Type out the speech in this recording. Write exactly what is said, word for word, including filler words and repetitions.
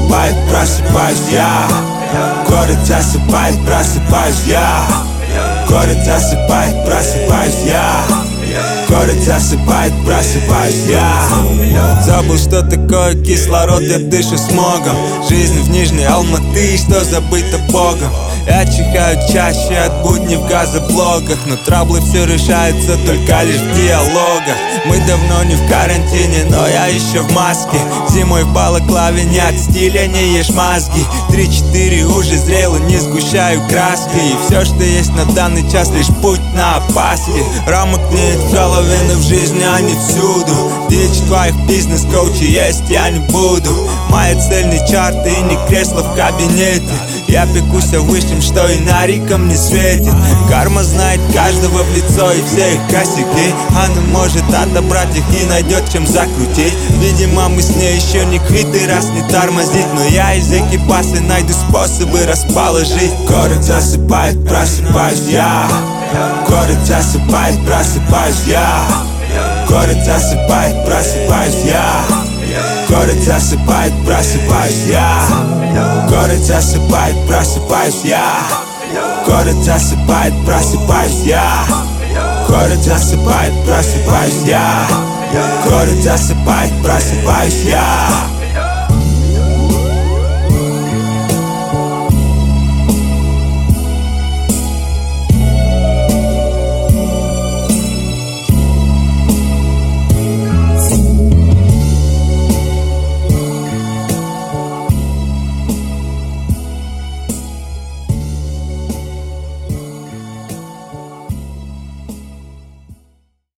засыпает, просыпаюсь я. Город засыпает, просыпаюсь я. Город засыпает, просыпаюсь я. Город засыпает, просыпаюсь я. Забыл, что такое кислород, я дышу смогом. Жизнь в Нижней Алматы, что забыто Богом. Я чихаю чаще от будней в газоблоках, но траблы все решаются только лишь в диалогах. Мы давно не в карантине, но я еще в маске. Зимой в балаклаве не от стиля, не ешь мозги. Три-четыре уже зрело, не сгущаю краски. И все, что есть на данный час, лишь путь на опаске. Рамок нет в голове, но в жизни они всюду. Дичь твоих бизнес-коучей есть я не буду. Моя цель не чарты и не кресло в кабинете. Я пекусь о высшем, что и на риком не светит. Карма знает каждого в лицо и все их косяки. Она может отобрать их и найдет чем закрутить. Видимо, мы с ней еще не квиты, раз не тормозит. Но я из экипажа найду способы расположить. Город засыпает, просыпаюсь я. Город засыпает, просыпаюсь я. Город засыпает, просыпаюсь я. Город засыпает, просыпаюсь я. Город засыпает, просыпаюсь я. Город засыпает, просыпаюсь я. Город засыпает, просыпаюсь я. Город засыпает, просыпаюсь я.